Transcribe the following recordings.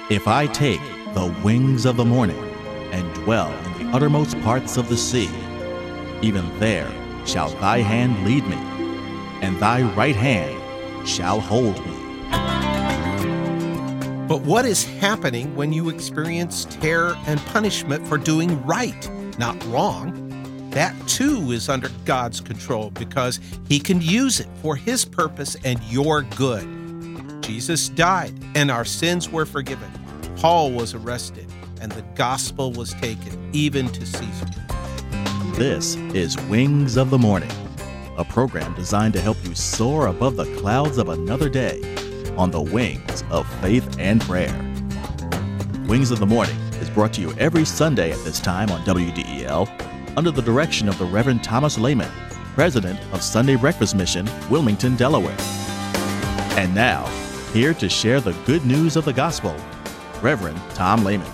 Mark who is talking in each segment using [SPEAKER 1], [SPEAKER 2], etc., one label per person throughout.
[SPEAKER 1] If I take the wings of the morning and dwell in the uttermost parts of the sea, even there shall thy hand lead me, and thy right hand shall hold me.
[SPEAKER 2] But what is happening when you experience terror and punishment for doing right, not wrong? That too is under God's control because He can use it for His purpose and your good. Jesus died and our sins were forgiven. Paul was arrested and the gospel was taken even to Caesar.
[SPEAKER 1] This is Wings of the Morning, a program designed to help you soar above the clouds of another day on the wings of faith and prayer. Wings of the Morning is brought to you every Sunday at this time on WDEL under the direction of the Reverend Thomas Lehman, President of Sunday Breakfast Mission, Wilmington, Delaware. And now, here to share the good news of the gospel, Reverend Tom Lehman.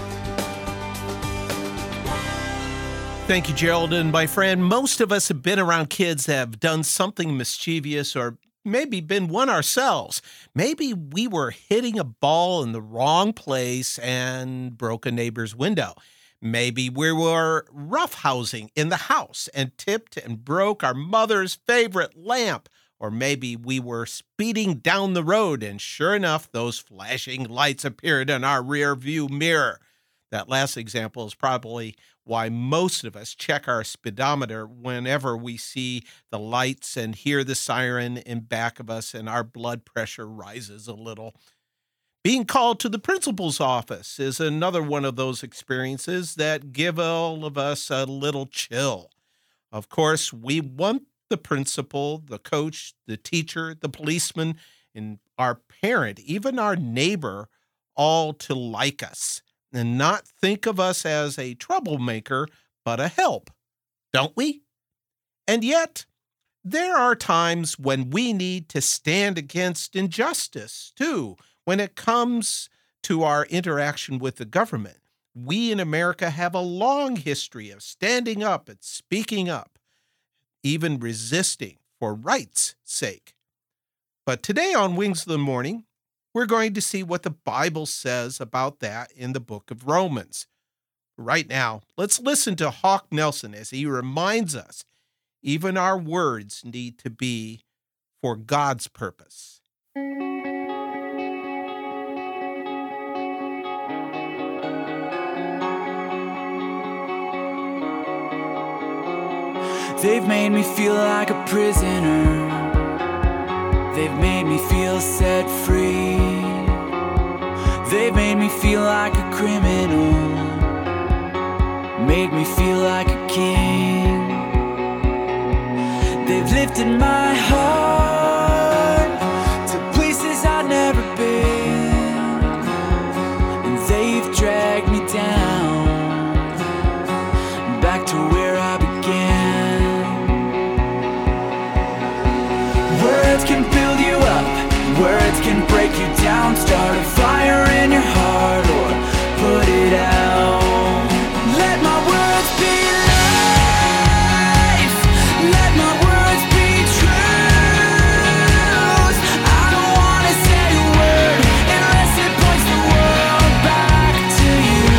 [SPEAKER 2] Thank you, Gerald. And my friend, most of us have been around kids that have done something mischievous or maybe been one ourselves. Maybe we were hitting a ball in the wrong place and broke a neighbor's window. Maybe we were roughhousing in the house and tipped and broke our mother's favorite lamp. Or maybe we were speeding down the road and sure enough, those flashing lights appeared in our rear view mirror. That last example is probably why most of us check our speedometer whenever we see the lights and hear the siren in back of us and our blood pressure rises a little. Being called to the principal's office is another one of those experiences that give all of us a little chill. Of course, we want the principal, the coach, the teacher, the policeman, and our parent, even our neighbor, all to like us and not think of us as a troublemaker, but a help, don't we? And yet, there are times when we need to stand against injustice, too. When it comes to our interaction with the government, we in America have a long history of standing up and speaking up, even resisting for right's sake. But today on Wings of the Morning, we're going to see what the Bible says about that in the book of Romans. Right now, let's listen to Hawk Nelson as he reminds us even our words need to be for God's purpose.
[SPEAKER 3] They've made me feel like a prisoner. They've made me feel set free. They've made me feel like a criminal. Made me feel like a king. They've lifted my heart to places I've never been. And they've dragged me down back to where I began. Words can build you up, words can break you down. Start a fire in your heart or put it out. Let my words be life, let my words be truth. I don't want to say a word unless it points the world back to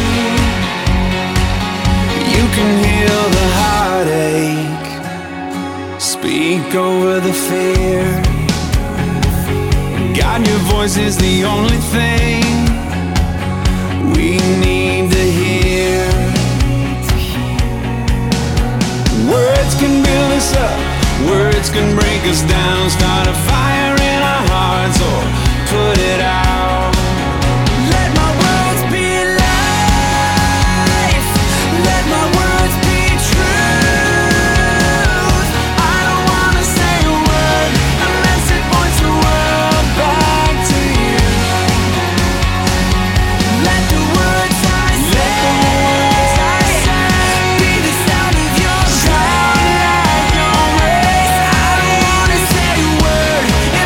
[SPEAKER 3] you. You can heal the heartache, speak over the fear. God, your voice is the only thing we need to hear. Words can build us up, words can break us down. Start a fire in our hearts or put it out. Let my words be life, let my words be truth. I don't want to say a word unless it points the world back to you. Let the words I say be the sound of your grace. I don't want to say a word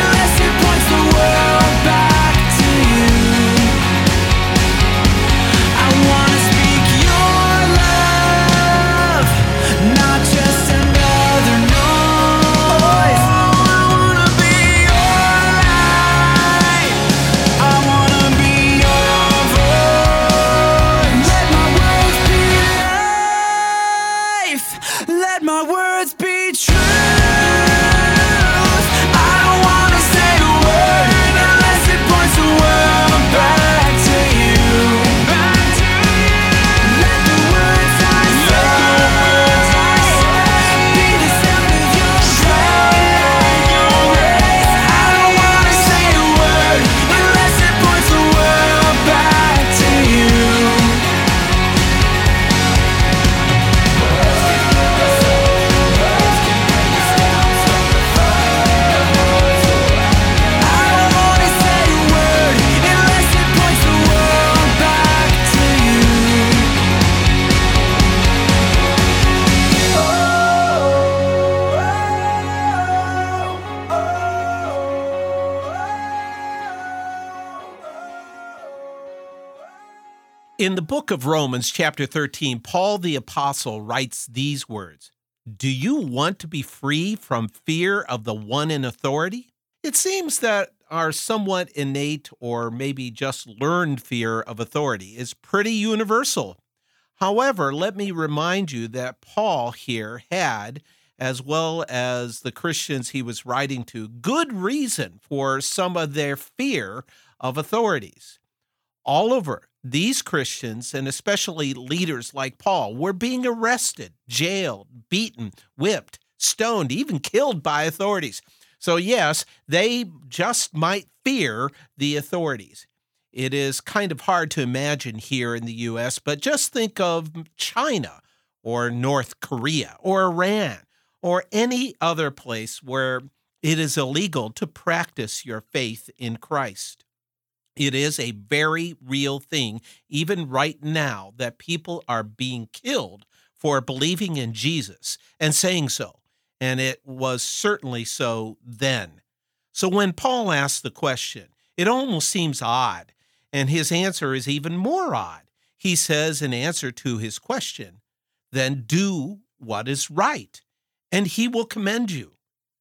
[SPEAKER 2] In the book of Romans, chapter 13, Paul the Apostle writes these words: "Do you want to be free from fear of the one in authority?" It seems that our somewhat innate or maybe just learned fear of authority is pretty universal. However, let me remind you that Paul here had, as well as the Christians he was writing to, good reason for some of their fear of authorities. All over, these Christians, and especially leaders like Paul, were being arrested, jailed, beaten, whipped, stoned, even killed by authorities. So yes, they just might fear the authorities. It is kind of hard to imagine here in the U.S., but just think of China or North Korea or Iran or any other place where it is illegal to practice your faith in Christ. It is a very real thing, even right now, that people are being killed for believing in Jesus and saying so. And it was certainly so then. So when Paul asks the question, it almost seems odd, and his answer is even more odd. He says in answer to his question, "Then do what is right, and he will commend you."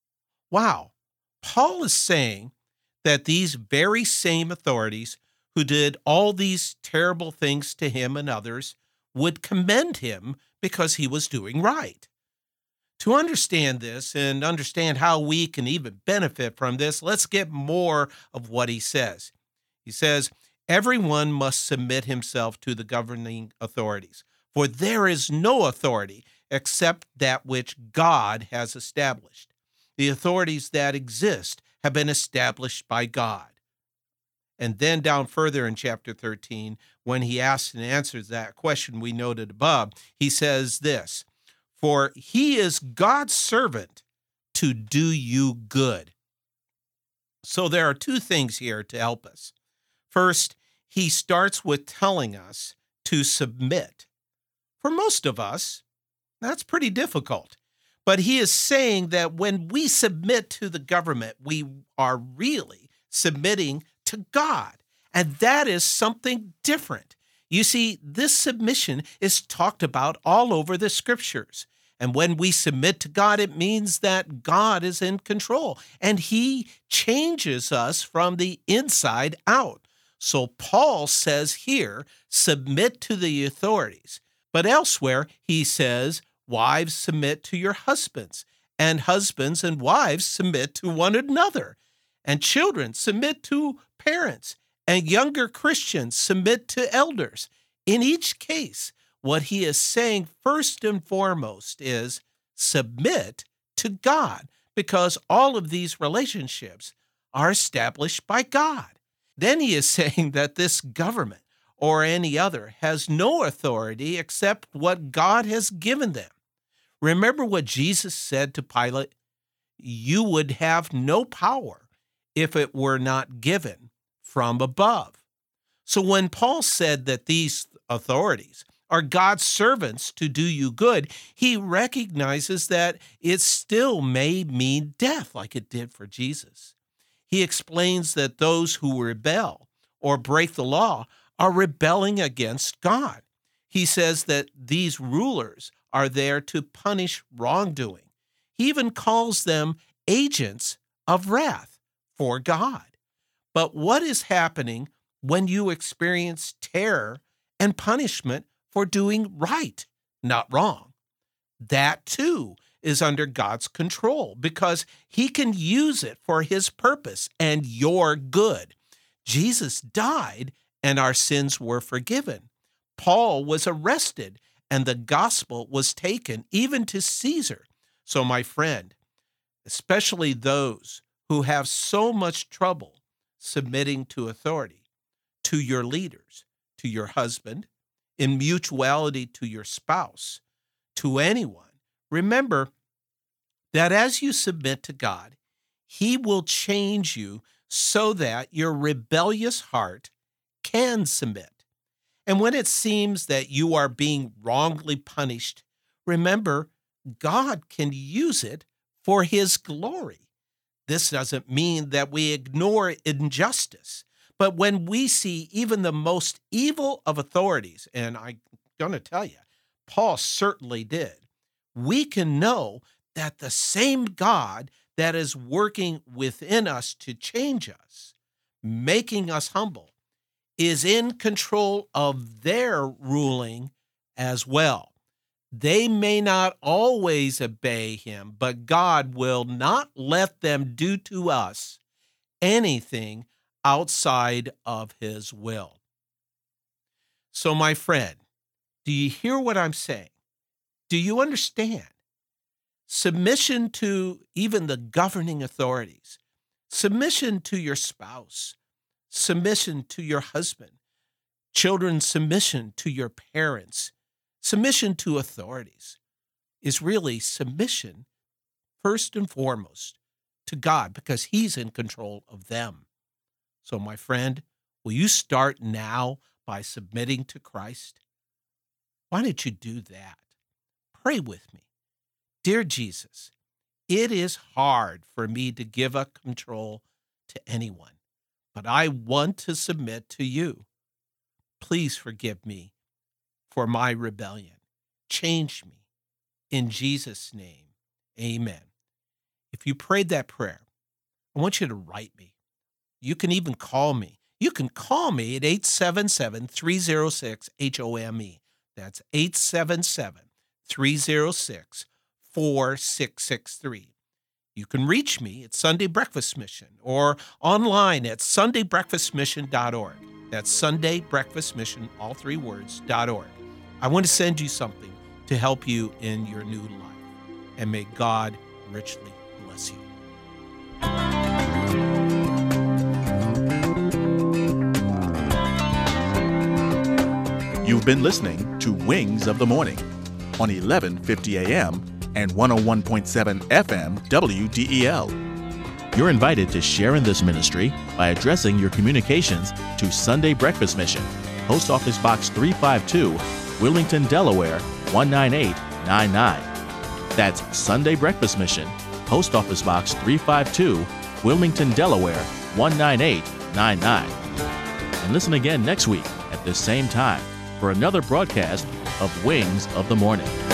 [SPEAKER 2] Wow. Paul is saying that these very same authorities who did all these terrible things to him and others would commend him because he was doing right. To understand this and understand how we can even benefit from this, let's get more of what he says. He says, "Everyone must submit himself to the governing authorities, for there is no authority except that which God has established. The authorities that exist have been established by God." And then down further in chapter 13, when he asks and answers that question we noted above, he says this: "For he is God's servant to do you good." So there are two things here to help us. First, he starts with telling us to submit. For most of us, that's pretty difficult. But he is saying that when we submit to the government, we are really submitting to God. And that is something different. You see, this submission is talked about all over the scriptures. And when we submit to God, it means that God is in control and he changes us from the inside out. So Paul says here, submit to the authorities. But elsewhere, he says, wives, submit to your husbands, and husbands and wives submit to one another, and children submit to parents, and younger Christians submit to elders. In each case, what he is saying first and foremost is submit to God, because all of these relationships are established by God. Then he is saying that this government or any other has no authority except what God has given them. Remember what Jesus said to Pilate? You would have no power if it were not given from above. So when Paul said that these authorities are God's servants to do you good, he recognizes that it still may mean death like it did for Jesus. He explains that those who rebel or break the law are rebelling against God. He says that these rulers are there to punish wrongdoing. He even calls them agents of wrath for God. But what is happening when you experience terror and punishment for doing right, not wrong? That too is under God's control because he can use it for his purpose and your good. Jesus died and our sins were forgiven. Paul was arrested and the gospel was taken even to Caesar. So my friend, especially those who have so much trouble submitting to authority, to your leaders, to your husband, in mutuality to your spouse, to anyone, remember that as you submit to God, he will change you so that your rebellious heart can submit. And when it seems that you are being wrongly punished, remember, God can use it for his glory. This doesn't mean that we ignore injustice, But when we see even the most evil of authorities, and I'm going to tell you, Paul certainly did, we can know that the same God that is working within us to change us, making us humble, is in control of their ruling as well. They may not always obey him, but God will not let them do to us anything outside of his will. So, my friend, do you hear what I'm saying? Do you understand? Submission to even the governing authorities, submission to your spouse, submission to your husband, children's submission to your parents, submission to authorities is really submission, first and foremost, to God, because he's in control of them. So, my friend, will you start now by submitting to Christ? Why don't you do that? Pray with me. Dear Jesus, it is hard for me to give up control to anyone, but I want to submit to you. Please forgive me for my rebellion. Change me. In Jesus' name, amen. If you prayed that prayer, I want you to write me. You can even call me. You can call me at 877-306-HOME. That's 877-306-4663. You can reach me at Sunday Breakfast Mission or online at sundaybreakfastmission.org. That's Sunday Breakfast Mission, all three words, .org. I want to send you something to help you in your new life. And may God richly bless you.
[SPEAKER 1] You've been listening to Wings of the Morning on 1150 AM and 101.7 FM WDEL. You're invited to share in this ministry by addressing your communications to Sunday Breakfast Mission, Post Office Box 352, Wilmington, Delaware 19899. That's Sunday Breakfast Mission, Post Office Box 352, Wilmington, Delaware 19899. And listen again next week at this same time for another broadcast of Wings of the Morning.